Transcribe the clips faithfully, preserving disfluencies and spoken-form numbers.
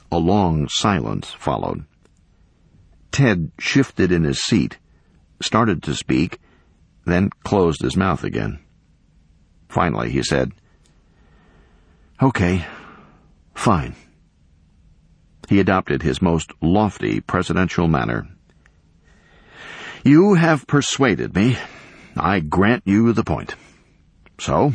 A long silence followed. Ted shifted in his seat, started to speak, then closed his mouth again. Finally, he said, "Okay, fine." He adopted his most lofty presidential manner. "You have persuaded me. I grant you the point. So?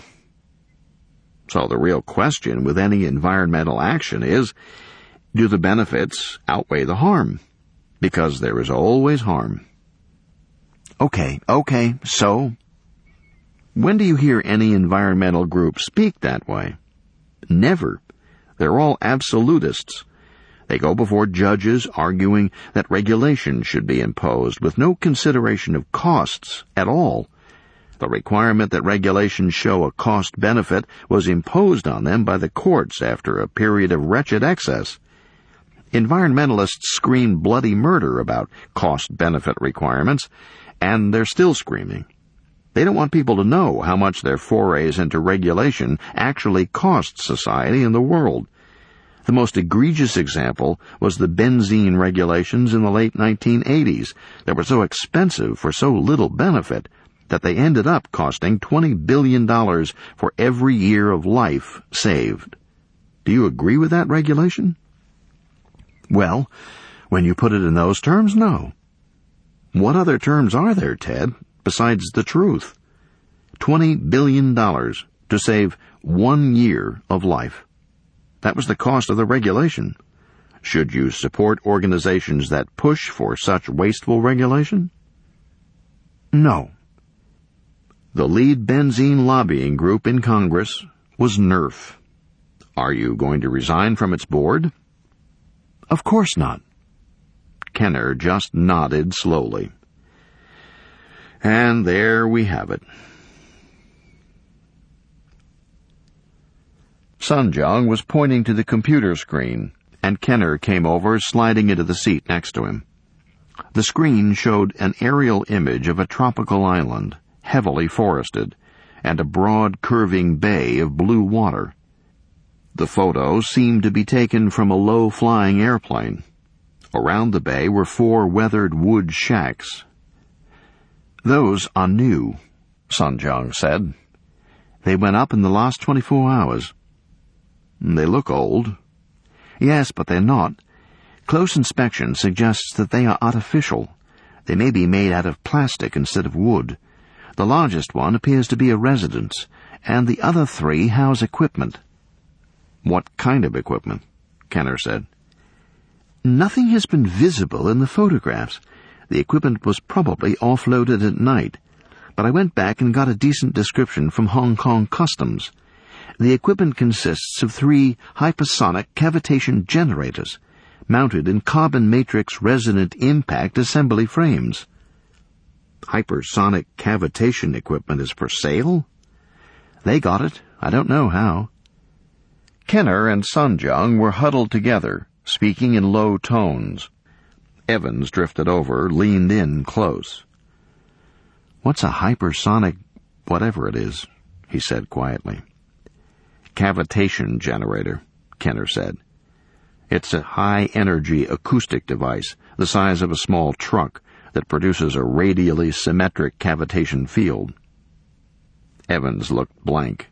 So the real question with any environmental action is, do the benefits outweigh the harm? Because there is always harm." "Okay, okay, so?" "When do you hear any environmental group speak that way?" "Never. They're all absolutists. They go before judges arguing that regulation should be imposed with no consideration of costs at all. The requirement that regulations show a cost-benefit was imposed on them by the courts after a period of wretched excess. Environmentalists scream bloody murder about cost-benefit requirements, and they're still screaming. They don't want people to know how much their forays into regulation actually cost society and the world. The most egregious example was the benzene regulations in the late nineteen eighties that were so expensive for so little benefit that they ended up costing twenty billion dollars for every year of life saved. Do you agree with that regulation? Well, when you put it in those terms, no. What other terms are there, Ted, besides the truth? Twenty billion dollars to save one year of life. That was the cost of the regulation. Should you support organizations that push for such wasteful regulation? No. The lead benzene lobbying group in Congress was NERF. Are you going to resign from its board? Of course not. Kenner just nodded slowly. And there we have it. Sunjung was pointing to the computer screen, and Kenner came over, sliding into the seat next to him. The screen showed an aerial image of a tropical island, heavily forested, and a broad, curving bay of blue water. The photo seemed to be taken from a low-flying airplane. Around the bay were four weathered wood shacks. "Those are new," Sunjung said. "They went up in the last twenty-four hours. "They look old." "Yes, but they're not. Close inspection suggests that they are artificial. They may be made out of plastic instead of wood. The largest one appears to be a residence, and the other three house equipment." "What kind of equipment?" Kenner said. "Nothing has been visible in the photographs. The equipment was probably offloaded at night, but I went back and got a decent description from Hong Kong Customs. The equipment consists of three hypersonic cavitation generators, mounted in carbon matrix resonant impact assembly frames." "Hypersonic cavitation equipment is for sale?" "They got it. I don't know how." Kenner and Sunjung were huddled together, speaking in low tones. Evans drifted over, leaned in close. "What's a hypersonic whatever it is?" he said quietly. "Cavitation generator," Kenner said. "It's a high-energy acoustic device the size of a small truck that produces a radially symmetric cavitation field." Evans looked blank.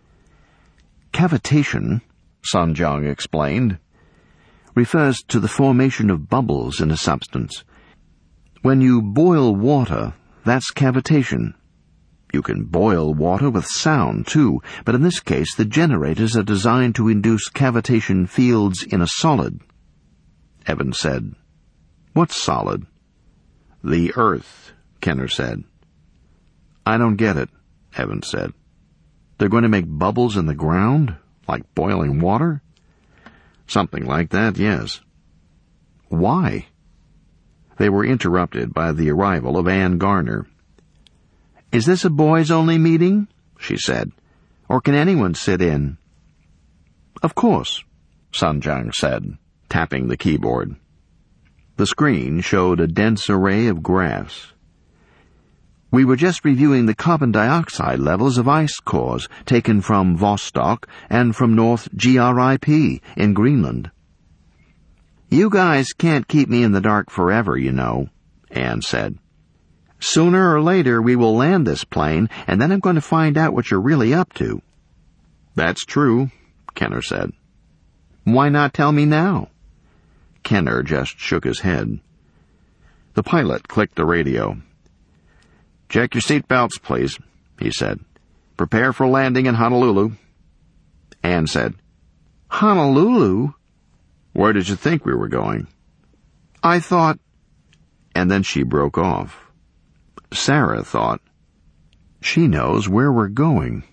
"Cavitation," Sunjung explained, "refers to the formation of bubbles in a substance. When you boil water, that's cavitation. You can boil water with sound, too, but in this case the generators are designed to induce cavitation fields in a solid." Evans said, "What's solid?" "The earth," Kenner said. "I don't get it," Evans said. "They're going to make bubbles in the ground, like boiling water?" "Something like that, yes." "Why?" They were interrupted by the arrival of Ann Garner. "Is this a boys-only meeting?" she said. "Or can anyone sit in?" "Of course," Sunjung said, tapping the keyboard. The screen showed a dense array of graphs. "We were just reviewing the carbon dioxide levels of ice cores taken from Vostok and from North G R I P in Greenland." "You guys can't keep me in the dark forever, you know," Anne said. "Sooner or later we will land this plane, and then I'm going to find out what you're really up to." "That's true," Kenner said. "Why not tell me now?" Kenner just shook his head. The pilot clicked the radio. "Check your seat belts, please," he said. "Prepare for landing in Honolulu." Anne said, "Honolulu? Where did you think we were going?" "I thought—" And then she broke off. Sarah thought, "She knows where we're going."